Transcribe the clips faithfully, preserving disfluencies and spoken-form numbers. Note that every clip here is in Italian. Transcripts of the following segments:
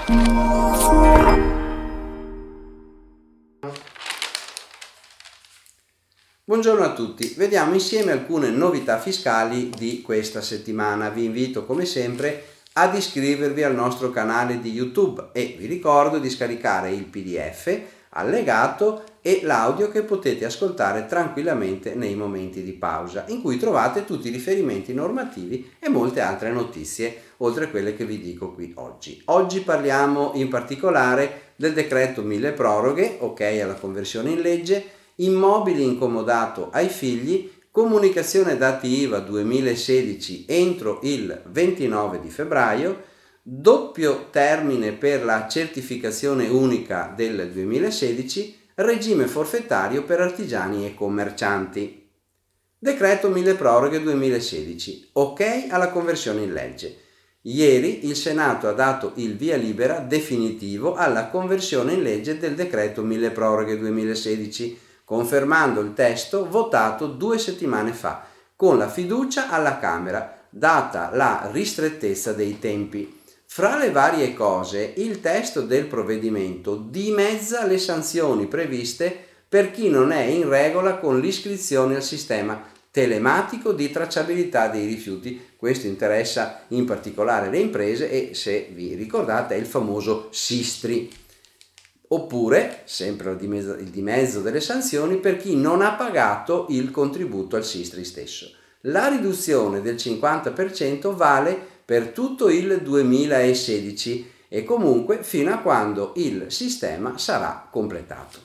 Buongiorno a tutti, vediamo insieme alcune novità fiscali di questa settimana. Vi invito come sempre ad iscrivervi al nostro canale di YouTube e vi ricordo di scaricare il P D F allegato e l'audio che potete ascoltare tranquillamente nei momenti di pausa, in cui trovate tutti i riferimenti normativi e molte altre notizie, oltre a quelle che vi dico qui oggi. Oggi parliamo in particolare del decreto mille proroghe, ok alla conversione in legge, immobili incomodato ai figli, comunicazione dati I V A duemilasedici entro il ventinove di febbraio, doppio termine per la certificazione unica del duemilasedici, regime forfettario per artigiani e commercianti. Decreto mille proroghe duemilasedici, ok alla conversione in legge. Ieri il Senato ha dato il via libera definitivo alla conversione in legge del decreto mille proroghe duemilasedici, confermando il testo votato due settimane fa, con la fiducia alla Camera, data la ristrettezza dei tempi. Fra le varie cose, il testo del provvedimento dimezza le sanzioni previste per chi non è in regola con l'iscrizione al sistema telematico di tracciabilità dei rifiuti. Questo interessa in particolare le imprese e, se vi ricordate, è il famoso SISTRI. Oppure, sempre il dimezzo, il dimezzo delle sanzioni per chi non ha pagato il contributo al SISTRI stesso. La riduzione del cinquanta per cento vale per tutto il duemilasedici e comunque fino a quando il sistema sarà completato.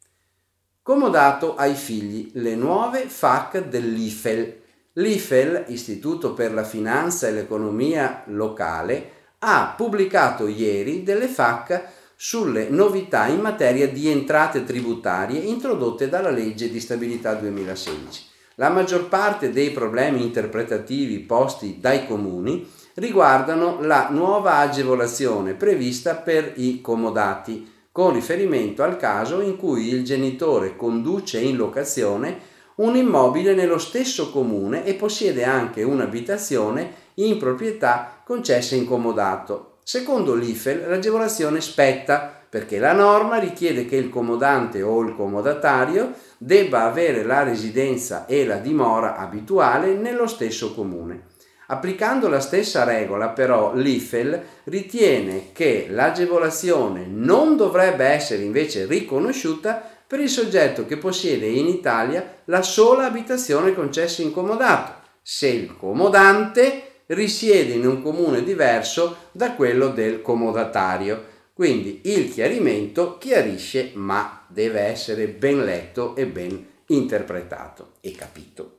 Comodato ai figli, le nuove F A Q dell'I F E L. L'I F E L, Istituto per la Finanza e l'Economia Locale, ha pubblicato ieri delle F A Q sulle novità in materia di entrate tributarie introdotte dalla legge di stabilità duemilasedici. La maggior parte dei problemi interpretativi posti dai comuni riguardano la nuova agevolazione prevista per i comodati, con riferimento al caso in cui il genitore conduce in locazione un immobile nello stesso comune e possiede anche un'abitazione in proprietà concessa in comodato. Secondo l'I F E L l'agevolazione spetta perché la norma richiede che il comodante o il comodatario debba avere la residenza e la dimora abituale nello stesso comune. Applicando la stessa regola, però, l'I F E L ritiene che l'agevolazione non dovrebbe essere invece riconosciuta per il soggetto che possiede in Italia la sola abitazione concessa in comodato, se il comodante risiede in un comune diverso da quello del comodatario. Quindi il chiarimento chiarisce, ma deve essere ben letto e ben interpretato e capito.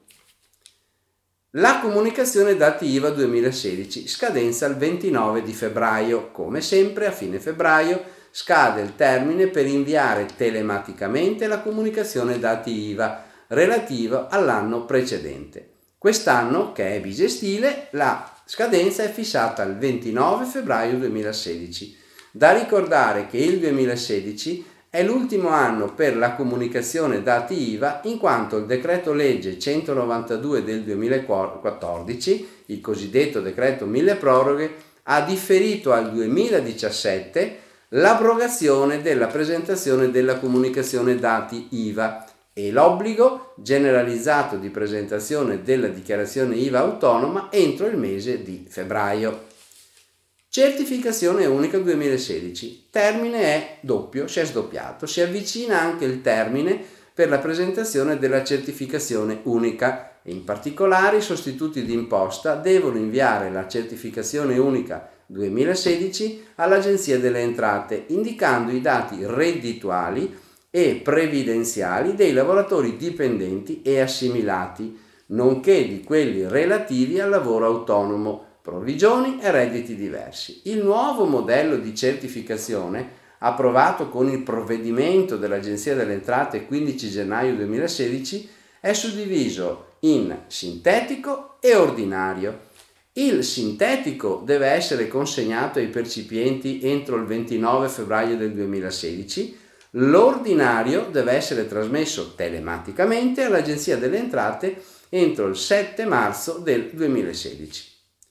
La comunicazione dati I V A duemilasedici, scadenza il ventinove di febbraio. Come sempre a fine febbraio scade il termine per inviare telematicamente la comunicazione dati I V A relativa all'anno precedente. Quest'anno, che è bisestile, la scadenza è fissata al ventinove febbraio duemilasedici. Da ricordare che il duemilasedici è l'ultimo anno per la comunicazione dati I V A, in quanto il decreto legge centonovantadue del duemilaquattordici, il cosiddetto decreto mille proroghe, ha differito al duemiladiciassette l'abrogazione della presentazione della comunicazione dati I V A e l'obbligo generalizzato di presentazione della dichiarazione I V A autonoma entro il mese di febbraio. Certificazione unica duemilasedici. Termine è doppio, si è sdoppiato. Si avvicina anche il termine per la presentazione della certificazione unica e in particolare i sostituti d'imposta devono inviare la certificazione unica duemilasedici all'Agenzia delle Entrate indicando i dati reddituali e previdenziali dei lavoratori dipendenti e assimilati, nonché di quelli relativi al lavoro autonomo, provvigioni e redditi diversi. Il nuovo modello di certificazione, approvato con il provvedimento dell'Agenzia delle Entrate quindici gennaio duemilasedici, è suddiviso in sintetico e ordinario. Il sintetico deve essere consegnato ai percipienti entro il ventinove febbraio del duemilasedici, l'ordinario deve essere trasmesso telematicamente all'Agenzia delle Entrate entro il sette marzo del duemilasedici.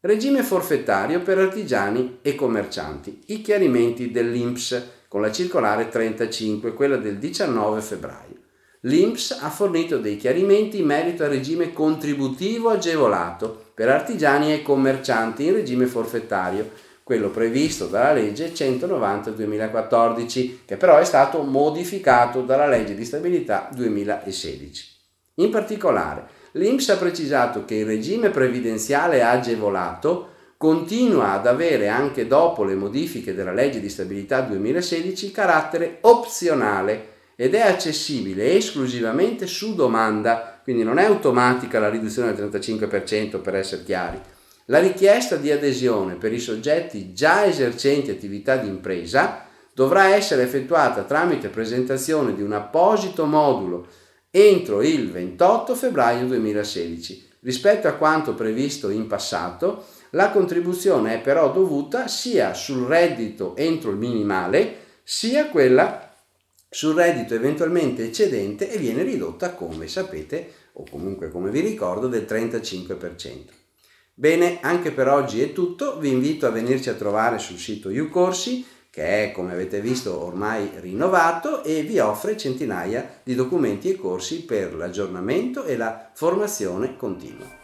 Regime forfettario per artigiani e commercianti. I chiarimenti dell'I N P S con la circolare trentacinque, quella del diciannove febbraio. L'I N P S ha fornito dei chiarimenti in merito al regime contributivo agevolato per artigiani e commercianti in regime forfettario, quello previsto dalla legge centonovanta duemilaquattordici, che però è stato modificato dalla legge di stabilità duemilasedici. In particolare, l'I N P S ha precisato che il regime previdenziale agevolato continua ad avere anche dopo le modifiche della legge di stabilità duemilasedici carattere opzionale ed è accessibile esclusivamente su domanda, quindi non è automatica la riduzione del trentacinque per cento, per essere chiari. La richiesta di adesione per i soggetti già esercenti attività di impresa dovrà essere effettuata tramite presentazione di un apposito modulo entro il ventotto febbraio duemilasedici. Rispetto a quanto previsto in passato, la contribuzione è però dovuta sia sul reddito entro il minimale, sia quella sul reddito eventualmente eccedente e viene ridotta, come sapete, o comunque come vi ricordo, del trentacinque per cento. Bene, anche per oggi è tutto. Vi invito a venirci a trovare sul sito YouCorsi, che è, come avete visto, ormai rinnovato e vi offre centinaia di documenti e corsi per l'aggiornamento e la formazione continua.